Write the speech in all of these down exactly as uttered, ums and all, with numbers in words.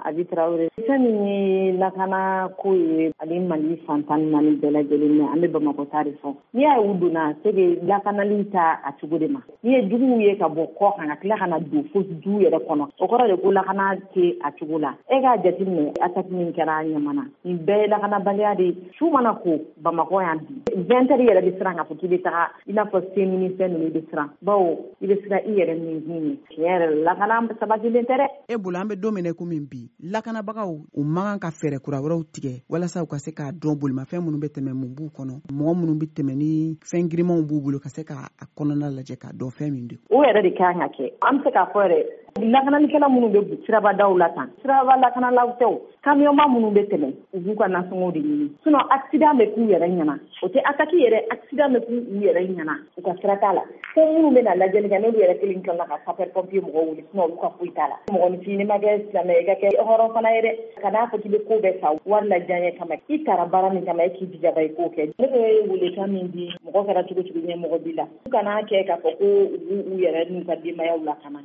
Abi Traoré. Fɛn min ye lakana ko ye ale Mali fan tan naani bɛɛ lajɛlen na an bɛ Bamakɔ ta de fɔ. N'i y'a ye u donna c'est que lakanali ta a cogo de ma. N'i ye juguw ye ka bɔ kɔ kan ka tila ka na don fo du yɛrɛ kɔnɔ. O kɔrɔ de ko lakana tɛ a cogo la. E k'a jateminɛ attaque min kɛra Ɲamana. Nin bɛɛ ye lakanabaliya de ye. Su mana ko Bamakɔ yan bi. vingt heures yɛrɛ bɛ siran k'a fɔ k'i bɛ taga i n'a fɔ se ministère ninnu bɛ siran. Bawo i bɛ siran i yɛrɛ min ye. Tiɲɛ yɛrɛ la lakana sabatilen tɛ dɛ. E bolo an bɛ don min na komi bi lakanabagaw u man kan ka fɛɛrɛ kura wɛrɛw tigɛ walasa u ka se k'a dɔn bolimafɛn minnu bɛ tɛmɛ mun b'u kɔnɔ mɔgɔ minnu bɛ tɛmɛ ni fɛn girimanw b'u bolo ka se k'a kɔnɔna lajɛ k'a dɔn fɛn min don. O yɛrɛ de kan ka kɛ. An bɛ se k'a fɔ yɛrɛ lakanalikɛla minnu bɛ sirabadaw la tan siraba lakanalaw tɛw kamiyɔnma minnu bɛ tɛmɛ u b'u ka nasɔngɔw de ɲini sinon accident bɛ k'u yɛrɛ ɲɛna o tɛ attaque yɛrɛ accident bɛ k'u yɛrɛ ɲɛna u ka sira t'a la fo minnu bɛ na lajɛli kɛ n'olu yɛrɛ kelen kila ka sapeur pompier mɔgɔw wuli sinon olu ka foyi t'a la mɔgɔninfin n'i ma kɛ silamɛ i ka kɛ hɔrɔn fana ye dɛ ka n'a fɔ k'i bɛ ko bɛɛ sa wari lajanye kama i taara baara min kama e k'i jijaba i k'o kɛ ne bɛ welekan min di mɔgɔ kɛra cogo cogo ɲɛmɔgɔ b'i la u kana kɛ k'a fɔ ko u b'u yɛrɛ n'u ka denbayaw lakana.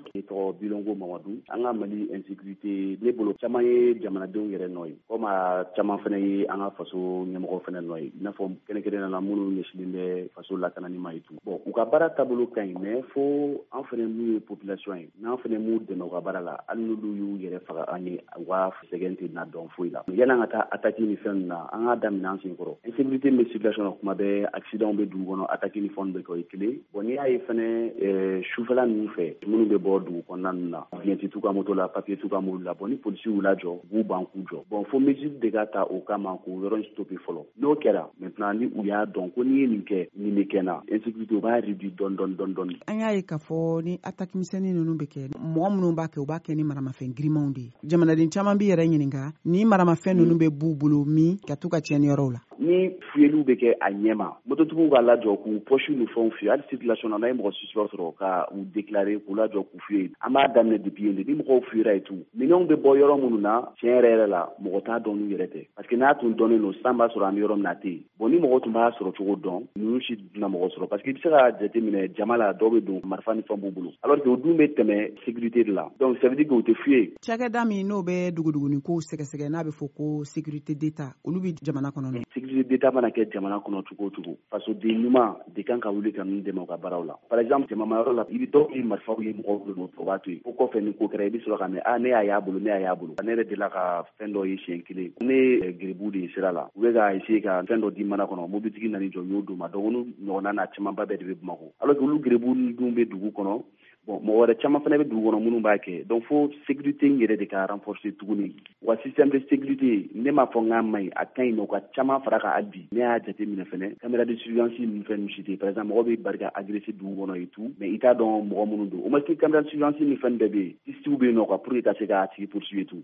Ko Mamadou an ka Mali insécurité ne bolo caman ye jamanadenw yɛrɛ nɔ ye comme a caman fana ye an ka faso ɲɛmɔgɔ fana nɔ ye i n'a fɔ kɛrɛnkɛrɛnnenya la minnu ɲɛsinnen bɛ faso lakanani ma ye tout bon u ka baara taabolo ka ɲi mais fo an fana mun ye population ye n'an fana m'u dɛmɛ u ka baara la hali n'olu y'u yɛrɛ faga an ye u ka sɛgɛn tɛ na dɔn foyi la yan'an ka taa attaque ni fɛn ninnu na an ka daminɛ an sen kɔrɔ insécurité bɛ situation na kuma bɛɛ accident bɛ dugu kɔnɔ attaque ni fɛn bɛ kɛ o ye kelen bon n'i y'a ye fana sufɛla ninnu fɛ minnu bɛ bɔ dugu kɔnɔna ninnu na biɲɛti t'u ka moto la papier t'u ka mobili la bon ni policiers y'u lajɔ u b'u ban k'u jɔ bon fo mesure de ka ta o kama k'o yɔrɔ in stopper fɔlɔ n'o kɛra maintenant ni u y'a dɔn ko n'i ye nin kɛ nin de kɛ na insécurité u b'a réduire dɔɔni dɔɔni dɔɔni dɔɔni. An y'a ye k'a fɔ ni attaque misɛnnin ninnu bɛ kɛ mɔgɔ minnu b'a kɛ u b'a kɛ ni maramafɛn girimanw de ye jamanaden caman b'i yɛrɛ ɲininka ni maramafɛn ninnu bɛ b'u bolo min ka t'u ka tiɲɛniyɔrɔw la. Ni fuyeliw bɛ kɛ a ɲɛma mototigiw b'a lajɔ k'u poche ni fɛnw fiyɛ hali circulation na n'a ye mɔgɔ suspect sɔrɔ ka u déclarer k'u lajɔ k'u fiyɛ an b'a daminɛ depuis yen de ni mɔgɔw fuyera ye tout minɛnw bɛ bɔ yɔrɔ minnu na tiɲɛ yɛrɛ yɛrɛ la mɔgɔ t'a dɔn n'u yɛrɛ tɛ parce que n'a tun dɔnnen don san b'a sɔrɔ an bɛ yɔrɔ min na a tɛ yen bon ni mɔgɔ tun b'a sɔrɔ cogo dɔn ninnu si tɛna mɔgɔ sɔrɔ parce que i bɛ se ka jateminɛ jama la dɔw bɛ don marifa ni fɛn b'u bolo alors que o dun bɛ tɛmɛ sécurité de la donc ça veut dire que u tɛ fuyɛ. Cakɛda min n'o bɛ duguduguni kow sɛgɛsɛgɛ n'a bɛ fɔ ko sécurité d'état olu bɛ jamana kɔnɔ. Sécurité d'état mana kɛ jamana kɔnɔ cogo o cogo fasoden ɲuman de kan ka wuli ka ninnu dɛmɛ u ka baaraw la par exemple jamana yɔrɔ la i bɛ dɔw ye marifaw ye mɔgɔw bolo o b'a to yen o kɔfɛ ni ko kɛra i bɛ sɔrɔ ka mɛn ah ne y'a y'a bolo ne y'a y'a bolo ne yɛrɛ delila ka fɛn dɔ ye siɲɛ kelen ne geribu de ye sira la u bɛ ka essayer ka fɛn dɔ di mana kɔnɔ mobilitigi nani jɔ y'o d'u ma donc olu ɲɔgɔnna n'a camanba bɛɛ de bɛ Bamakɔ alors que olu geribu dun bɛ dugu kɔnɔ bon mɔgɔ wɛrɛ caman fana bɛ dugu kɔnɔ minnu b'a kɛ donc fo sécurité in yɛrɛ de ka renforcer tuguni wa système de sécurité ne m'a fɔ n k'a man ɲi a ka ɲi mais u ka caman fara kan hali bi ne y'a jateminɛ fɛnɛ caméra de surveillance ninnu fɛn ninnu si tɛ par exemple mɔgɔ bɛ bari ka agresser dugu kɔnɔ et tout mais i t'a dɔn mɔgɔ minnu don au moins caméra de surveillance ni fɛn bɛɛ bɛ yen piste bɛ yen nɔ quoi pour que ka se k'a tigi poursuivre tout